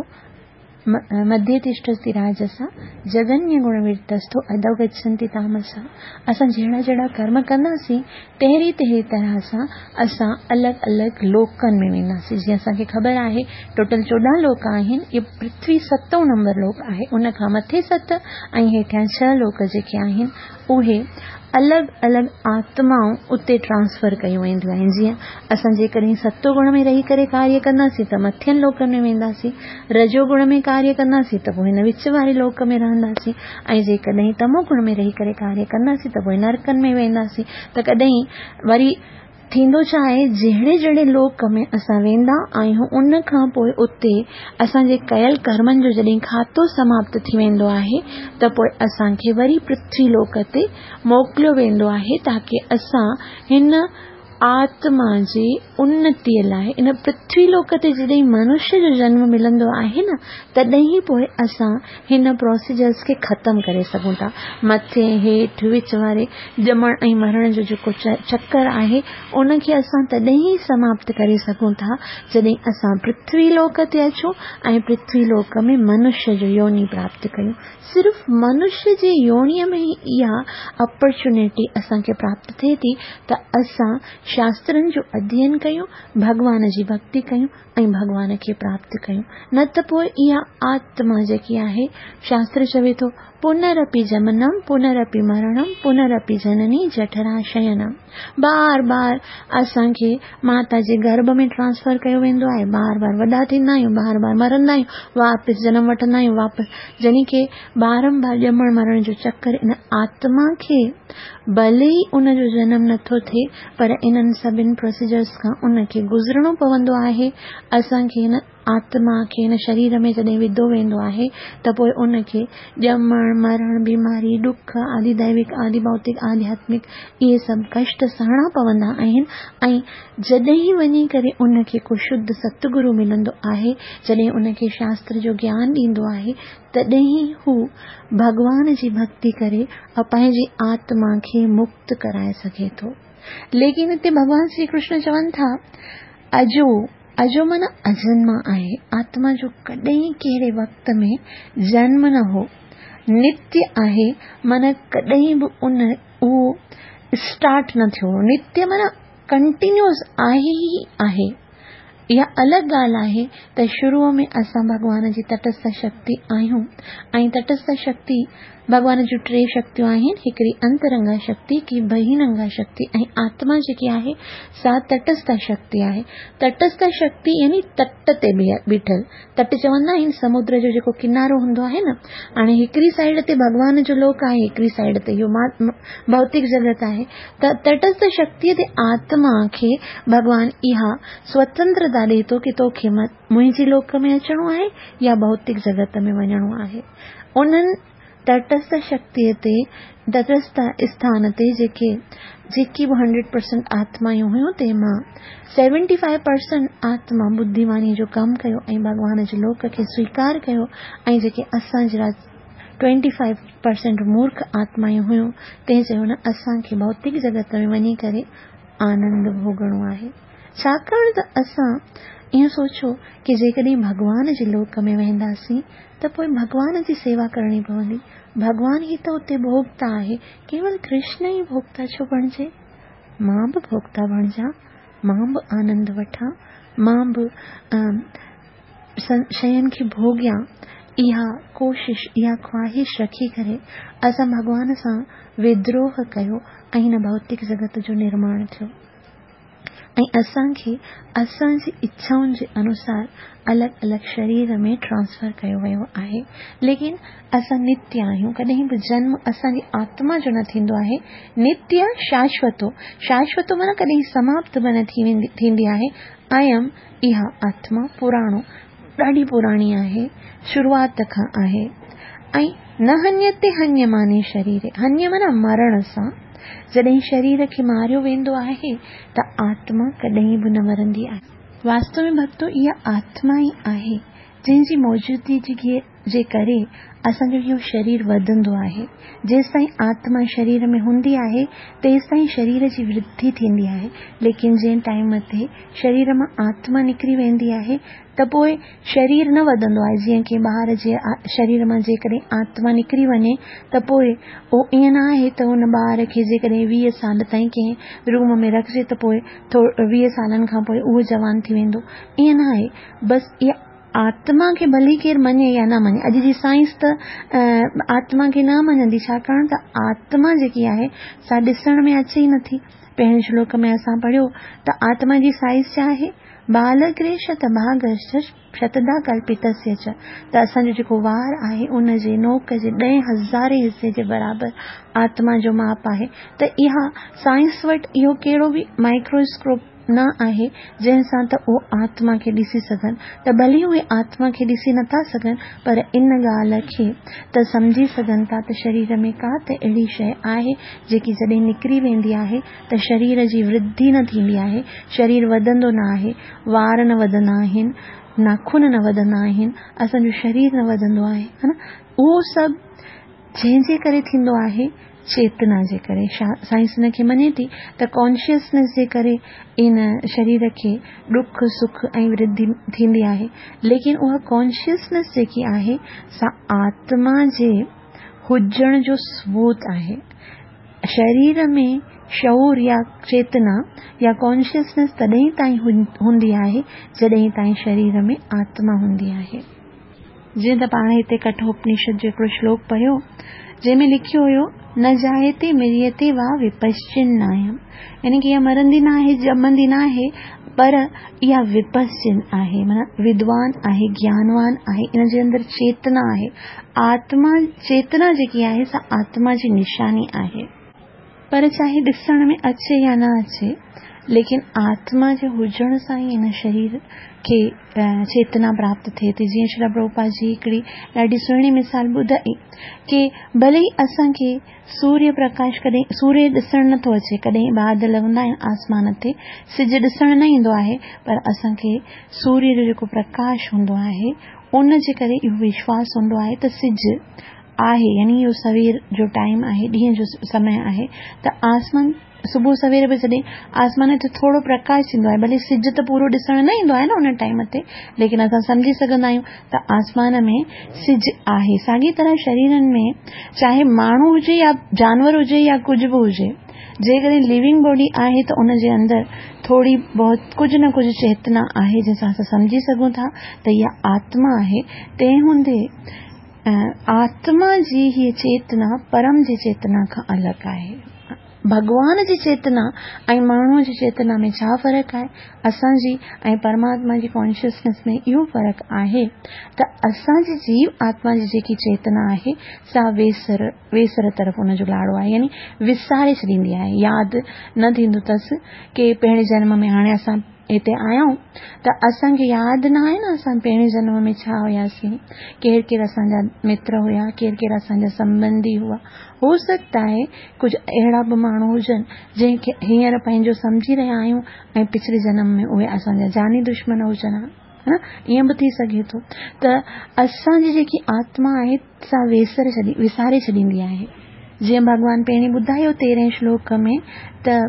मध्ये तिष्ठति राजसा जगन्य गुणवृत्तस्थो अधो गच्छन्ति तामसा। असां जहिड़ा जहिड़ा कर्म कंदासीं तहिड़ी तहिड़ी तरह सां असां अलॻि अलॻि लोकनि में वेंदासीं। जीअं असांखे ख़बर आहे टोटल 14 लोक आहिनि, इहे पृथ्वी 7 नंबर लोक आहे, उन खां मथे 7 ऐं हेठियां 6 लोक जेके आहिनि उहे अलॻि अलॻि आत्माऊं उते ट्रांसफर कयूं वेंदियूं आहिनि। जीअं असां जेकॾहिं सत्वगुण में रही करे कार्य कंदासीं त मथियनि लोकनि में वेंदासीं, रजोगुण में कार्य कंदासीं त पोइ हिन विच वारे लोक में रहंदासीं, ऐं जेकॾहिं तमोगुण में रही करे कार्य कंदासीं त पोइ नरकनि में वेंदासीं। त कॾहिं वरी थींदो छा आहे, जहिड़े जहिड़े लोक में असां वेंदा आहियूं उन खां पोइ उते असांजे कयल कर्मनि जो जॾहिं खातो समाप्त थी वेंदो आहे त पोइ असांखे वरी पृथ्वी लोक ते मोकिलियो वेंदो आहे, ताकि असां हिन आत्मा जी उन्नतीअ लाइ इन पृथ्वी लोक ते जॾहिं मनुष्य जो जन्म मिलंदो आहे न, तॾहिं पोइ असां हिन प्रोसीजर्स खे ख़तम करे सघूं था। मथे हेठि विच वारे ॼमण ऐं मरण जो जेको चक्कर आहे उनखे असां तॾहिं ई समाप्त करे सघूं था जॾहिं असां पृथ्वी लोक ते अचूं ऐं पृथ्वी लोक में मनुष्य जो योनि प्राप्त कयूं। सिर्फ़ मनुष्य जी योनीअ में ही इहा अपॉर्चुनिटी असांखे प्राप्त थिए थी त असां शास्त्रनि जो अध्ययन कयूं, भगवान जी भक्ति कयूं ऐं भगवान खे प्राप्त कयूं। न त पोइ इहा आत्मा जेकी आहे, शास्त्र चवे थो पुनरपि जमनम पुनरपि मरणम पुनरपि जननी जठरा शयनम। बार बार असांखे माता जे गर्भ में ट्रांसफर कयो वेंदो आहे, बार बार वॾा थींदा आहियूं, बार बार मरंदा आहियूं, वापसि जनम वठंदा आहियूं, वापसि जानी के बारंबार ॼमण मरण जो चक्कर इन आत्मा खे भले ई उन जो जनम नथो थिए, पर इन इन्हनि सभिनि प्रोसीजर्स खां उनखे गुज़रणो पवंदो आहे। असांखे हिन आत्मा खे हिन शरीर में जॾहिं विधो वेंदो आहे त पोइ उनखे ॼमण मरण बीमारी ॾुख आदि दैविक आदि भौतिक आध्यात्मिक इहे सभु कष्ट सहणा पवंदा आहिनि। ऐं जॾहिं वञी करे उनखे को शुद्ध सतगुरु मिलंदो आहे, जॾहिं उनखे शास्त्र जो ज्ञान ॾींदो आहे, तॾहिं हू भगवान जी भक्ति करे और पंहिंजी आत्मा खे मुक्त कराए सघे थो। लेकिन हिते भगवान श्री कृष्ण चवनि था अजो मन अजन्मा आहे। आत्मा जो कॾहिं कहिड़े वक़्त में जन्म न हो, नित्य आहे, मन कॾहिं बि उहो स्टार्ट न थियो। नित्य मन कंटिन्यूअस आहे ही आहे। इहा अलॻि ॻाल्हि आहे त शुरूअ में असां भगवान जी तटस्थ शक्ति आहियूं ऐं तटस्थ शक्ति भगवान जूं टे शक्तियूं आहिनि, हिकिड़ी अंतरंगा शक्ति, की बहिरंगा शक्ति ऐं आत्मा जेकी आहे सा तटस्थ शक्ति आहे। तटस्थ शक्ति यानी तट ते बीठल। तट चवंदा आहिनि समुद्र जो जेको किनारो हूंदो आहे न। हाणे हिकिड़ी साइड ते भगवान जो लोक आहे, हिकिड़ी साइड ते इहो भौतिक जगत आहे। त तटस्थ शक्तिअ ते आत्मा खे भगवान इहा स्वतंत्रता ॾे थो की तोखे मुंहिंजी लोक में अचणो आहे या भौतिक जगत में वञणो आहे। उन्हनि तटस्थ शक्तिअ ते तटस्थ स्थान ते जेकी बि 100% आत्मायूं हुयूं, तंहिंमां 75% आत्मा बुद्धिमानी जो कमु कयो ऐं भगवान जे लोक खे स्वीकार कयो ऐं जेके असां जहिड़ा 25% मूर्ख आत्मायूं हुयूं, तंहिं चयो न असांखे भौतिक जगत में वञी करे आनंद भोगणो आहे। छाकाणि त असां ईअं सोचो कि जेकॾहिं भगवान जे लोक में वेंदासीं त पोइ भगवान जी सेवा करणी पवंदी। भगवान ही त उते भोगता आहे, केवल कृष्ण ही भोगता छो बणिजे। मां बि भोगता बणिजा, मां बि आनंद वठां, मां बि शयुनि खे भोगियां। इहा कोशिश, इहा ख्वाहिश रखी करे असां भगवान सां विद्रोह कयो ऐं हिन भौतिक जगत जो निर्माण थियो ऐं असांखे असांजी इच्छाउनि जे अनुसार अलॻि अलॻि शरीर में ट्रांसफर कयो वियो आहे। लेकिन असां नित्य आहियूं, कॾहिं बि जन्म असांजी आत्मा जो न थींदो आहे। नित्य शाश्वतो माना कॾहिं समाप्त बि न थींदी आहे। अयम इहा आत्मा पुराणो, ॾाढी पुराणी आहे, शुरूआत खां आहे। ऐं न हन्यते हन्यमाने शरीरे, हन्य माना मरण सां। जॾहिं शरीर खे मारियो वेंदो आहे त आत्मा कॾहिं बि न मरंदी आहे। वास्तव में भक्तो इहा आत्मा ई आहे जंहिंजी मौजूदगी जे करे असांजो इहो शरीर वधंदो आहे। जेसिताईं आत्मा शरीर में हूंदी आहे तेसिताईं शरीर जी वृद्धि थींदी आहे। लेकिन जंहिं टाइम ते शरीर मां आत्मा निकिरी वेंदी आहे त पोइ शरीर न वधंदो आहे। जीअं कि ॿार जे शरीर मां जेकॾहिं आत्मा निकिरी वञे त पोइ उहो ईअं न आहे त हुन ॿार खे जेकॾहिं 20 साल ताईं कंहिं रूम में रखिजे त पोइ 20 सालनि खां पोइ उहो जवान थी वेंदो, ईअं न आहे। बसि इहा आत्मा खे भली केरु मञे या न मञे, अॼु जी साइंस त आत्मा खे न मञंदी, छाकाणि त आत्मा जेकी आहे सा ॾिसण में अचे ई नथी। पहिरें श्लोक में असां पढ़ियो त आत्मा जी साइज़ छा आहे, बालग्रे शतभागश्च शतदा कल्पितस्य च। त असांजो जेको वार आहे उन जे नोक जे 10,000 हिस्से जे बराबर आत्मा जो माप आहे। त इहा साइंस वटि इहो कहिड़ो बि माइक्रोस्कोप न आहे जंहिंसां त उहो आत्मा खे ॾिसी सघनि। त भली उहे आत्मा खे ॾिसी नथा सघनि पर इन ॻाल्हि खे त सम्झी सघनि था त शरीर में का त अहिड़ी शइ आहे जेकी जॾहिं निकिरी वेंदी आहे त शरीर जी वृद्धि न थींदी आहे, शरीर वधंदो न आहे, वार न वधंदा आहिनि, नाखून न वधंदा आहिनि, असांजो शरीर न वधंदो आहे, है न। उहो सभु जंहिंजे करे थींदो आहे, चेतना जे करे। साइंस हिन खे मञे थी त कॉन्शियसनेस जे करे इन शरीर खे दुख सुख ऐं वृद्धि थींदी आहे। लेकिन उहा कॉन्शियसनेस जेकी आहे सा आत्मा जे हुजण जो सबूत आहे। शरीर में शऊर या चेतना या कॉन्शियसनेस तॾहिं ताईं हूंदी आहे जॾहिं ताईं शरीर में आत्मा हूंदी आहे। जीअं त पाण हिते कठोपनिषद जो हिकिड़ो श्लोक पढ़ियो जंहिंमें लिखियो हुयो न जायते मिर्यते वा विपश्चिन्नायम, यानी कि इहा मरंदी न आहे, जमंदी न आहे, पर इहा विपश्चिन आहे, माना विद्वान आहे, ज्ञानवान आहे, इन जे अंदरि चेतना आहे। आत्मा चेतना जेकी आहे सा आत्मा जी निशानी आहे। पर चाहे ॾिसण में अचे या न अचे, लेकिन आत्मा जे हुजण सां ई इन शरीर खे चेतना प्राप्त थिए थी। जीअं श्री प्रभुपाद जी हिकिड़ी ॾाढी सुहिणी मिसाल ॿुधाई कि भले ई असांखे सूर्य प्रकाश कॾहिं सूर्य ॾिसण नथो अचे, कॾहिं बादल हूंदा आहिनि आसमान ते, सिज ॾिसण न ईंदो आहे, पर असांखे सूर्य जो जेको प्रकाश हूंदो आहे उन जे करे इहो विश्वास हूंदो आहे त सिज आहे, यानी इहो सवेर जो टाइम आहे, ॾींहं जो समय आहे, त आसमान सुबुह सवेर बि जॾहिं आसमान ते थोरो प्रकाश थींदो आहे, भले सिज त पूरो ॾिसण न ईंदो आहे न उन टाइम ते, लेकिन असां सम्झी सघंदा आहियूं त आसमान में सिज आहे। साॻी तरह शरीरनि में चाहे माण्हू हुजे या जानवर हुजे या कुझु बि हुजे, जेकॾहिं लिविंग बॉडी आहे त उन जे अंदरि थोरी बहुत कुझु न कुझु चेतना आहे जंहिंसां असां सम्झी सघूं था त इहा आत्मा आहे। तंहिं हूंदे आत्मा जी हीअ चेतना परम जी चेतना खां अलॻि आहे। भगवान जी चेतना ऐं माण्हूअ जी चेतना में छा फ़र्क़ु आहे? असांजी ऐं परमात्मा जी कॉन्शियसनेस में इहो फ़र्क़ु आहे त असांजी जीव आत्मा जी जेकी चेतना आहे सा वेसर तरफ़ उनजो लाड़ो आहे, यानी विसारे छॾींदी आहे, यादि न थींदो अथसि कि पहिरें जन्म में हाणे असां हिते आयाऊं त असांखे यादि न आहे न असां पहिरें जन्म में छा हुयासीं, केरु केरु असांजा मित्र हुया, केरु केरु असांजा संबंधी हुआ। हो सकता है कुझु अहिड़ा बि माण्हू हुजनि जंहिंखे हींअर पंहिंजो सम्झी रहिया आहियूं ऐं पिछले जन्म में उहे असांजा जानी दुश्मन हुजनि, है न, ईअं बि थी सघे थो। त असांजी जेकी आत्मा आहे सा विसारे छॾींदी आहे। जीअं भॻवान पहिरीं ॿुधायो 13 श्लोक में, त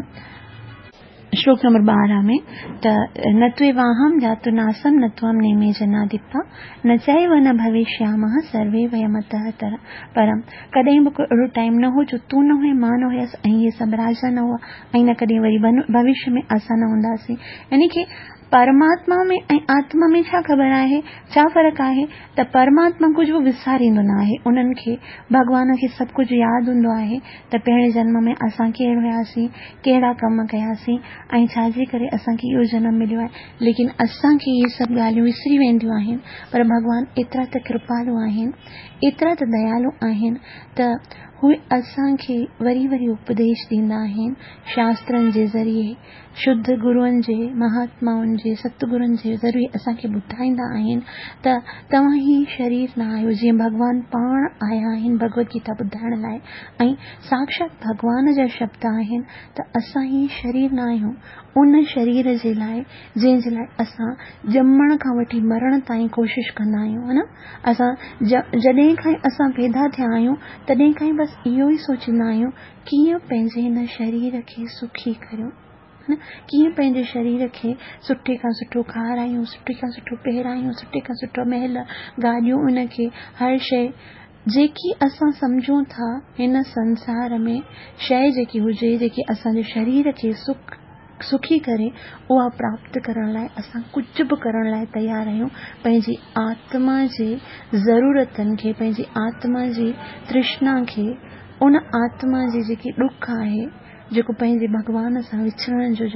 श्लोक नंबर 12 में, त न त्वेवाहं जातु नासम न त्वं नेमे जनाधिपा न चैव न भविष्यामः सर्वे वयमतः परम। कॾहिं बि अहिड़ो टाइम न हो जो तूं न हुए, मां न हुयसि ऐं इहे सभु राजा न हुआ, ऐं न कॾहिं वरी भविष्य में असां न हूंदासीं। यानी कि परमात्मा में ऐं आत्मा में छा ख़बर आहे, छा फ़र्क़ु आहे त परमात्मा कुझु बि विसारींदो न आहे, उन्हनि खे भॻवान खे सभु कुझु यादि हूंदो आहे त पहिरें जन्म में असां केरु हुयासीं, कहिड़ा कम कयासीं ऐं छाजे करे असांखे इहो जनम मिलियो आहे। लेकिन असांखे इहे सभु ॻाल्हियूं विसरी वेंदियूं आहिनि, पर भॻवान एतिरा त कृपालु आहिनि, एतिरा त दयालु आहिनि त उहे असांखे वरी वरी उपदेश ॾींदा आहिनि शास्त्रनि जे ज़रिए, शुद्ध गुरुअनि जे, महात्माउनि जे, सतगुरुनि जे ज़रिए असांखे ॿुधाईंदा आहिनि त तव्हां ही शरीर न आहियो। जीअं भॻवान पाण आया आहिनि भगवत गीता ॿुधाइण लाइ, ऐं साक्षात भॻवान जा शब्द आहिनि त असां ही शरीर न आहियूं, उन शरीर जे लाइ जंहिंजे लाइ असां ॼमण खां वठी मरण ताईं कोशिशि कंदा आहियूं, है न। असां जॾहिं खां असां पैदा थिया आहियूं तॾहिं खां बसि इहो ई सोचींदा आहियूं कीअं पंहिंजे हिन शरीर खे सुखी करियूं, है न, कीअं पंहिंजे शरीर खे सुठे खां सुठो खारायूं, सुठे खां सुठो पहिरायूं, सुठे खां सुठो महल गाॾियूं, उनखे हर शइ जेकी असां सम्झूं था हिन संसार में शइ जेकी हुजे, जेकी असांजे शरीर खे सुखी करे, उहा प्राप्त करण लाइ असां कुझु बि करण लाइ तयार आहियूं। पंहिंजी आत्मा जे ज़रूरतनि खे, पंहिंजी आत्मा जी तृष्णा खे, उन आत्मा जी जेकी ॾुख आहे, जेको पंहिंजे भॻवान सां विछड़ण जो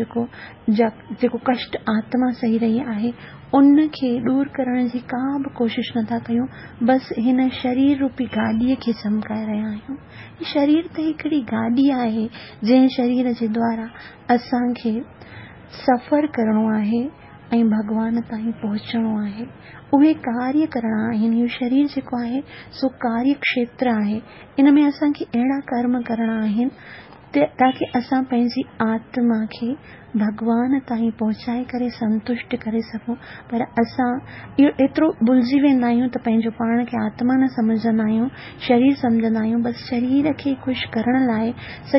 जेको कष्ट आत्मा सही रही आहे, उनखे दूर करण जी का बि कोशिशि नथा कयूं, बसि हिन शरीर रूपी गाॾीअ खे चमकाए रहिया आहियूं। शरीर त हिकिड़ी गाॾी आहे जंहिं शरीर जे द्वारा असांखे सफ़र करणो आहे ऐं भॻवान ताईं पहुचणो आहे, उहे कार्य करणा आहिनि। इहो शरीर जेको आहे सो कार्य क्षेत्र आहे, इन में असांखे अहिड़ा कर्म करणा आहिनि ताकि असां पंहिंजी आत्मा खे भॻवान ताईं पहुचाए करे संतुष्ट करे सघूं। पर असां इहो एतिरो भुलिजी वेंदा आहियूं त पंहिंजो पाण खे आत्मा न सम्झंदा आहियूं, शरीर सम्झंदा आहियूं। बसि शरीर खे ख़ुशि करण लाइ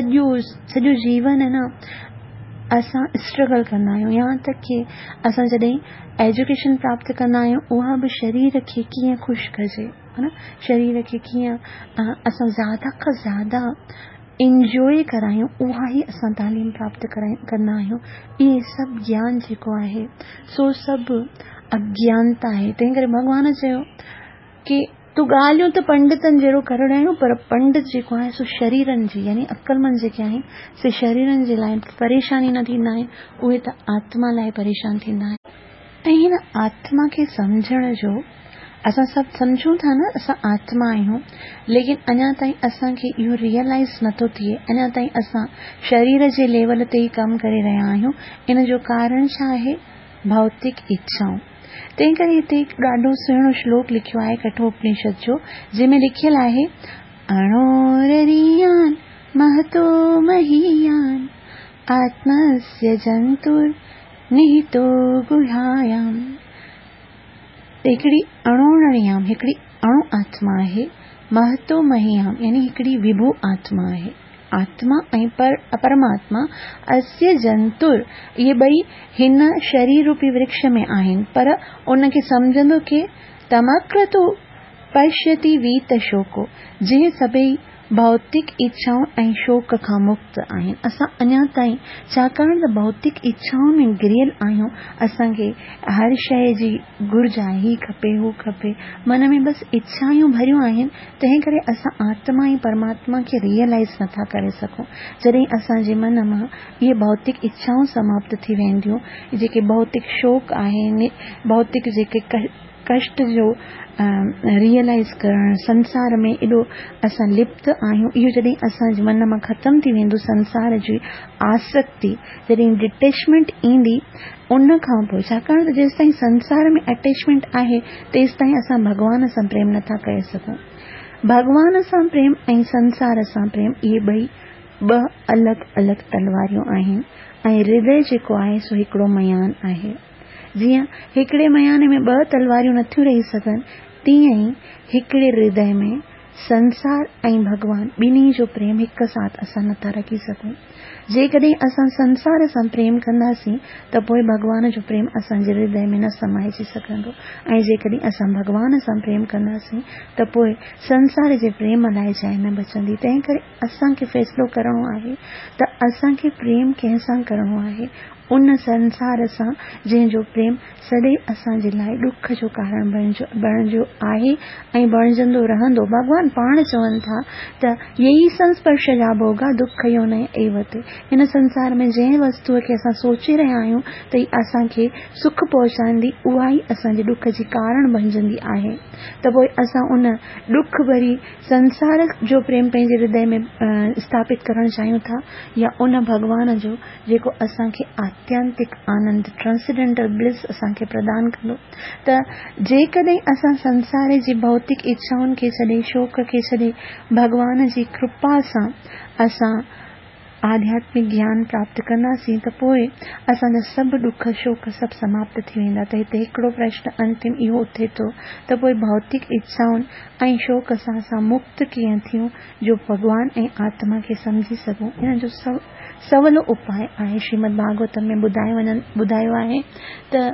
सॼो जीवन है न असां स्ट्रगल कंदा आहियूं। यहाँ तक कि असां जॾहिं एजुकेशन प्राप्त कंदा आहियूं, उहा बि शरीर खे कीअं ख़ुशि कजे, है न, शरीर खे कीअं असां ज़्यादा खां ज़्यादा इंजॉय करायूं, उहा ई असां तालीम प्राप्त कंदा आहियूं। इहे सभु ज्ञान जेको आहे सो सभु अज्ञानता आहे। तंहिं करे भॻवान चयो कि तूं ॻाल्हियूं त पंडितनि जहिड़ो करणु आहियूं, पर पंडित जेको आहे सो शरीरनि जी, यानी अक्लमंद जेके आहिनि से शरीरनि जे लाइ परेशानी न थींदा आहिनि, उहे त आत्मा लाइ परेशान थींदा आहिनि। ऐं हिन आत्मा खे सम्झण जो असां सभु सम्झूं था न असां आत्मा आहियूं, लेकिन अञा ताईं असांखे इहो रियलाइज़ नथो थिए, अञा ताईं असां शरीर जे लेवल ते ई कमु करे रहिया आहियूं। इन जो कारण छा आहे? भौतिक इच्छाऊं। तंहिं करे हिते हिकु ॾाढो सुहिणो श्लोक लिखियो आहे कठोपनिषद जो, जंहिंमें लिखियल आहे अणोररियान महतो महीयान आत्मस्य जंतुर निहितो गुहायाम। हिकिड़ी अणोररियाम, हिकिड़ी अणु आत्मा आहे, महतो महीयाम यानी हिकिड़ी विभू आत्मा आहे। आत्मा ऐं परमात्मा अस्य जंतुर, इहे ॿई हिन शरीर रूपी वृक्ष में आहिनि, पर उनखे सम्झंदो के तमक्रतु पश्यति वीत शोको, जे सभई भौतिक इच्छाऊं ऐं शोक खां मुक्त आहिनि। असां अञा ताईं छाकाणि त भौतिक इच्छाउनि में गिरियल आहियूं, असांखे हर शइ जी घुर्ज आहे, ही खपे हू खपे, मन में बसि इच्छायूं भरियूं आहिनि। तंहिं करे असां आत्मा ऐं परमात्मा खे रियलाइज़ नथा करे सघूं। जॾहिं असांजे मन मां इहे भौतिक इच्छाऊं समाप्त थी वेंदियूं, जेके भौतिक शोक आहे, भौतिक जेके कष्ट जो रियलाइज़ करणु, संसार में एॾो असां लिप्त आहियूं, इहो जॾहिं असांजे मन मां ख़तमु थी वेंदो, संसार जी आसक्ति, जॾहिं डिटेचमेंट ईंदी, उन खां पोइ, छाकाणि त जेसिताईं संसार में अटैचमेंट आहे तेसिताईं असां भॻवान सां प्रेम नथा करे सघूं। भॻवान सां प्रेम ऐं संसार सां प्रेम, इहे ॿई ॿ अलॻि अलॻि तलवारियूं आहिनि, ऐं हृदय जेको आहे सो हिकिड़ो मयान आहे। जीअं हिकिड़े मयान में ॿ तलवारियूं नथियूं रही सघनि, तीअं ई हिकिड़े हृदय में संसार ऐं भगवान ॿिन्ही जो प्रेम हिकु साथ असां नथा रखी सघूं। जेकॾहिं असां संसार सां प्रेम कंदासीं त पोइ भगवान जो प्रेम असांजे हृदय में न समाइजी सघंदो, ऐं जेकॾहिं असां भगवान सां प्रेम कंदासीं त पोइ संसार जे प्रेम लाइ जाइ न बचंदी। तंहिं करे असांखे फ़ैसिलो करणो आहे त असांखे प्रेम कंहिंसां करणो आहे, उन संसार सां जंहिंजो प्रेम सदैव असांजे लाइ दुख जो कारण बणिजो आहे ऐं बणिजंदो रहंदो। भगवान पाण चवनि था त यही संस्पर्श जा भोगा दुख यो न एवते। हिन संसार में जंहिं वस्तुअ खे असां सोचे रहिया आहियूं त ही असांखे सुख पहुचाईंदी, उहा ई असांजे दुख जी कारण बणिजंदी आहे। त पोइ असां उन दुख भरी संसार जो प्रेम पंहिंजे हृदय में स्थापित करणु चाहियूं था, या उन भगवान जो जेको असांखे आत्यांतिक आनंद, ट्रांसेंडेंटल ब्लिस असांखे प्रदान कंदो। त जेकॾहिं असां संसार जी भौतिक इच्छाउनि खे छॾे, शोक खे छॾे, भगवान जी कृपा सां असां आध्यात्मिक ज्ञान प्राप्त कंदासीं त पोइ असांजा सभु दुख शोक सभु समाप्त थी वेंदा। त हिते हिकिड़ो प्रश्न अंतिम इहो उथे थो त पोइ भौतिक इच्छाउनि ऐं शोक सां असां मुक्त कीअं थियूं, जो भगवान ऐं आत्मा खे सम्झी सघूं। इन जो सवलो उपाय आहे श्रीमद् भागवतम में ॿुधायो आहे त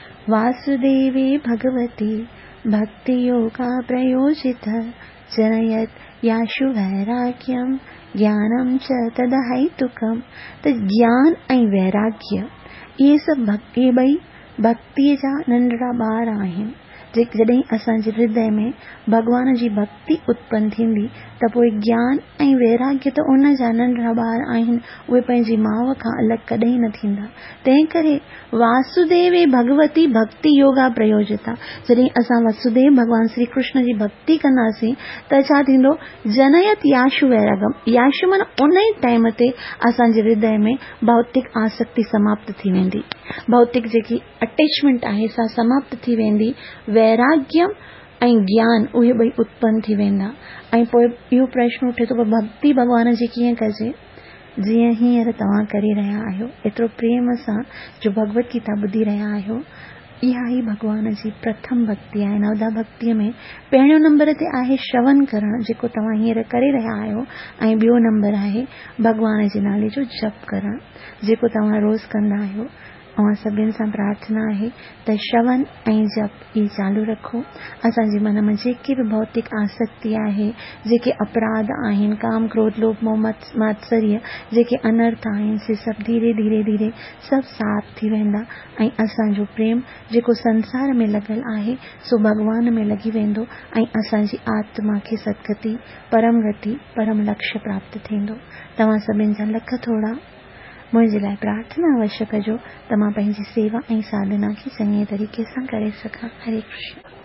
वासुदेवे भगवती भक्ति योगा प्रयोजित जनयत याशु वैराग्यम ज्ञानम च तदहैतुकम। त ज्ञान ऐं वैराग्य इहे सभु इहे ॿई भक्तीअ जा नंढड़ा ॿार आहिनि। जॾहिं असांजे हृदय में भगवान जी भक्ति उत्पन्न थींदी त पोइ ज्ञान ऐं वैराग्य त उन जा नंढड़ा ॿार आहिनि, उहे पंहिंजी माउ खां अलॻि कॾहिं न थींदा। तंहिं करे वासुदेवे भगवती भक्ति योगा प्रयोजिता, जॾहिं असां वसुदेव भगवान श्री कृष्ण जी भक्ति कंदासीं त छा थींदो? जनयत याशु वैरागम, याशु मन उन ई टाइम ते असांजे हृदय में भौतिक आसक्ति समाप्त थी वेंदी, भौतिक जेकी अटैचमेंट आहे सा समाप्त थी वेंदी। वैराग्यम ऐं ज्ञान उहे ॿई उत्पन्न थी वेंदा। ऐं पोइ इहो प्रश्न उठे थो, भक्ति भगवान जी कीअं कजे? जीअं हींअर तव्हां करे रहिया आहियो, एतिरो प्रेम सां जो भगवत गीता ॿुधी रहिया आहियो, इहा ई भगवान जी प्रथम भक्ति आहे। नवदा भक्तिअ में पहिरियों नंबर ते आहे श्रवण करणु, जेको तव्हां हींअर करे रहिया आहियो, ऐं ॿियो नंबर आहे भगवान जे नाले जो जप करणु, जेको तव्हां रोज़ कंदा आहियो। ऐं सभिनि सां प्रार्थना आहे त श्रवण ऐं जप इहे चालू रखो। असांजे मन में जेके बि भौतिक आसक्ति आहे, जेके अपराध आहिनि, काम क्रोध लोभ मोह मात्सर्य, जेके अनर्थ आहिनि, से सभु धीरे धीरे धीरे सभु साफ़ थी वेंदा, ऐं असांजो प्रेम जेको संसार में लॻल आहे सो भगवान में लॻी वेंदो, ऐं असांजी आत्मा खे सदगति, परम गति, परम लक्ष्य प्राप्त थींदो। तव्हां सभिनि जा लख थोड़ा मुंहिंजे लाइ प्रार्थना अवश्य कजो त मां पंहिंजी सेवा ऐं साधना खे चङे तरीक़े सां करे सघां। हरे कृष्ण।